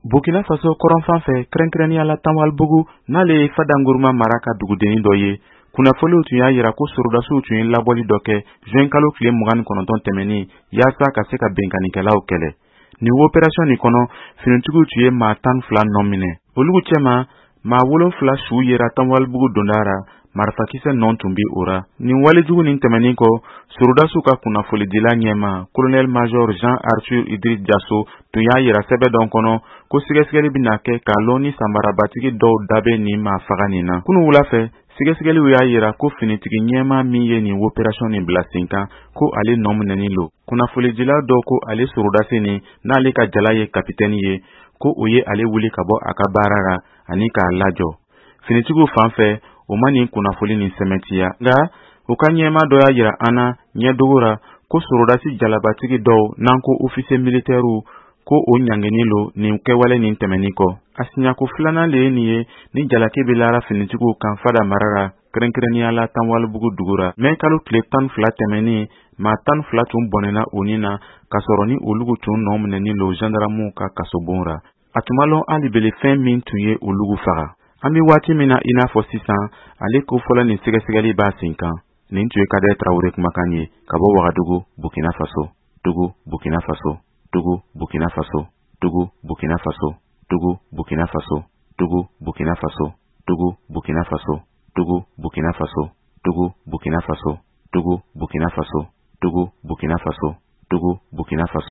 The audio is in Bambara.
Burkina Faso kɔrɔnfan fɛ kɛrɛnkɛrɛnnenya la Tanwalbugu n'ale ye Fadanguruma mara ka dugudennin dɔ ye. Kunnafoniw tun y'a yira ko sorodasiw tun ye labɔli dɔ kɛ juin kalo tile 29 tɛmɛnin yaasa ka se ka benkannikɛlaw kɛlɛ. Nin opération nin kɔnɔ finitigiw tun ye maa 12 nɔ minɛ. Olugu cɛma maa 7 su yera Tanwalbugu dondara marifakisɛ nɔ tun bi o ra. Nin walejugu nin tɛmɛnin kɔ sorodasiw ka kunnafolidila ɲɛma Colonel Major Jean Arthur Idriss Diasso tun y'a yira sɛbɛ dɔ kɔnɔ ko sɛgɛsɛgɛli bɛna kɛ k'a lɔn ni sanbarabatigi dɔw dabe nin maa faga nin na. Kunu wula fɛ sɛgɛsɛgɛliw y'a yira ko finitigi ɲɛma min ye nin opération nin bila sen kan ko ale nɔ minɛnin lo. Kunnafolidila dɔw ko ale sorodasi nin n'ale ka jala ye kapitɛni ye ko o ye ale wuli ka bɔ a ka baara ra ani k'a lajɔ. Finitigiw fan fɛ o ma nin kunnafoli nin sɛmɛtiya nka u ka ɲɛma dɔ y'a yira an na ɲɛdogo ra ko sorodasi jalabatigi dɔw n'an ko officier militaire ko o ɲangeni lo nin kɛwale nin tɛmɛnin kɔ. A siɲako filanan le ye nin ye ni jalaki bɛ lara finitigiw kan Fada mara ra kɛrɛnkɛrɛnnenya la Tanwalbugu dugu ra. Mai kalo tile 12 tɛmɛnin maa 12 tun bɔnɛna o nin na ka sɔrɔ ni olugu tun nɔ minɛnin lo gendarmew ka kasobon ra. A tun ma lɔn hali bele fɛn min tun ye olugu faga. An bɛ waati min na i n'a fɔ sisan ale kofɔla nin sɛgɛsɛgɛli b'a sen kan. Nin tun ye Kader Traoré kumakan ye ka bɔ Wagadugu, Burkina Faso. Togo, Burkina Faso. Togo, Burkina Faso. Togo, Burkina Faso. Togo, Burkina Faso. Togo, Burkina Faso. Togo, Burkina Faso. Togo, Burkina Faso. Togo, Burkina Faso. Togo, Burkina Faso. Togo, Burkina Faso. Togo, Burkina Faso.